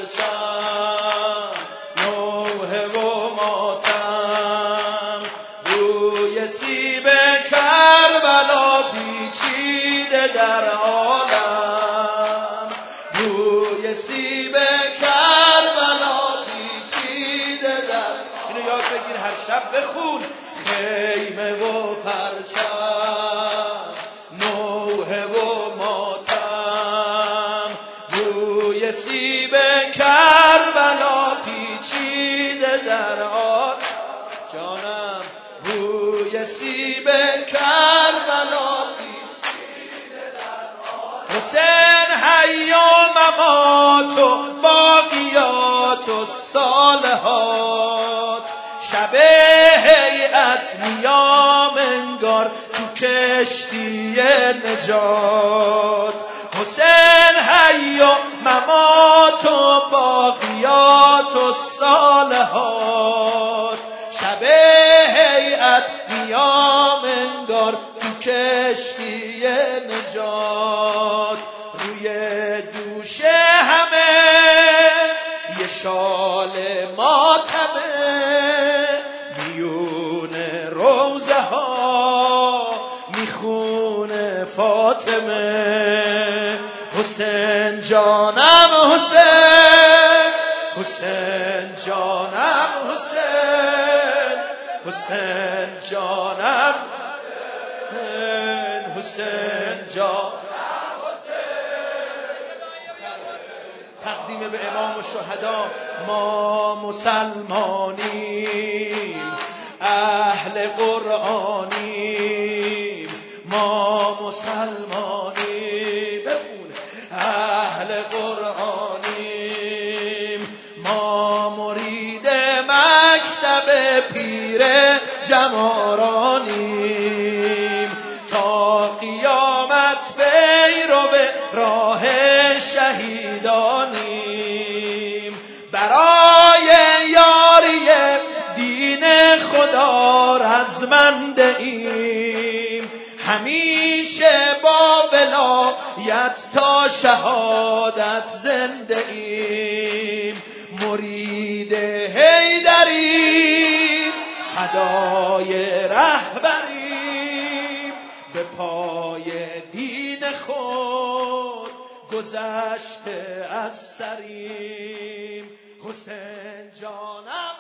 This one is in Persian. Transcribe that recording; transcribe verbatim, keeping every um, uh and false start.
پرچم، نوحه و ماتم، بوی سیب کربلا پیچیده در عالم، بوی سیب کربلا پیچیده در. اینو یاد بگیر هر شب بخون. خیمه و پرچم، نوحه و ماتم، بوی سیب کربلا پیچیده در آن. جانم بوی سیب کربلا پیچیده در آن. حسین حی و ممات و باقیات و صالحات، شب هیئت نیام انگار تو کشتی نجات. حسین حی و ممات و باقیات و صالحات، شب هیئت نیام انگار تو کشتی نجات. روی دوش همه یه شال ماتمه، میون روزه ها میخونه فاطمه. حسین جانم حسین، حسین جانم حسین، حسین جانم حسین، حسین جانم. تقدیم به امام الشهدا. ما مسلمانیم، اهل قرآنیم، ما مسلمانیم، بخون، اهل قرآنیم، ما مرید مکتب پیر جمارانیم، تا قیامت پیرو به راه شهیدانیم، برای یاری دین خدا رزمنده ایم، همیشه با ولایت تا شهادت زنده ایم، مرید حیدریم، فدای رهبریم، به پای دین خود گذشته از سریم. حسین جانم